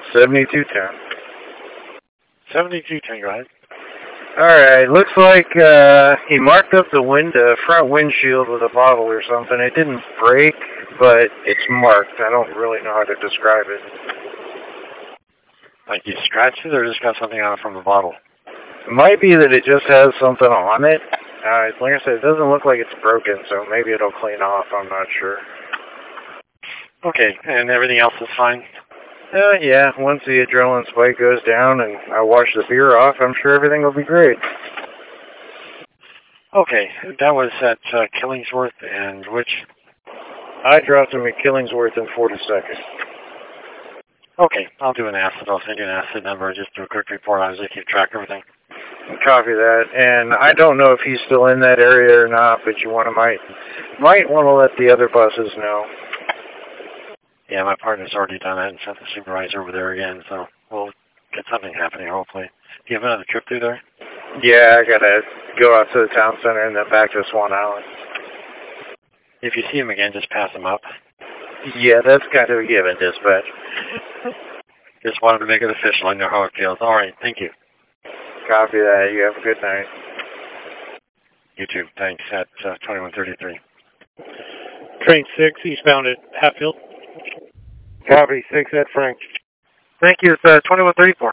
7210. 7210, go ahead. Alright, looks like he marked up the front windshield with a bottle or something. It didn't break, but it's marked. I don't really know how to describe it. Like you scratched it or just got something on it from the bottle? It might be that it just has something on it. Like I said, it doesn't look like it's broken, so maybe it'll clean off. I'm not sure. Okay, and everything else is fine? Yeah, once the adrenaline spike goes down and I wash the beer off, I'm sure everything will be great. Okay, that was at Killingsworth and which? I dropped him at Killingsworth in 42nd. Okay, I'll do an acid. I'll send you an acid number. Just do a quick report on it to keep track of everything. Copy that. And I don't know if he's still in that area or not, but you might want to let the other buses know. Yeah, my partner's already done it and sent the supervisor over there again, so we'll get something happening, hopefully. Do you have another trip through there? Yeah, I gotta go out to the town center and then back to Swan Island. If you see him again, just pass him up. Yeah, that's kind of a given, dispatch. Just wanted to make it official. I know how it feels. All right, thank you. Copy that. You have a good night. You too. Thanks. At 2133. Train 6, eastbound at Hatfield. Copy. 6 at Frank. Thank you. It's 2134.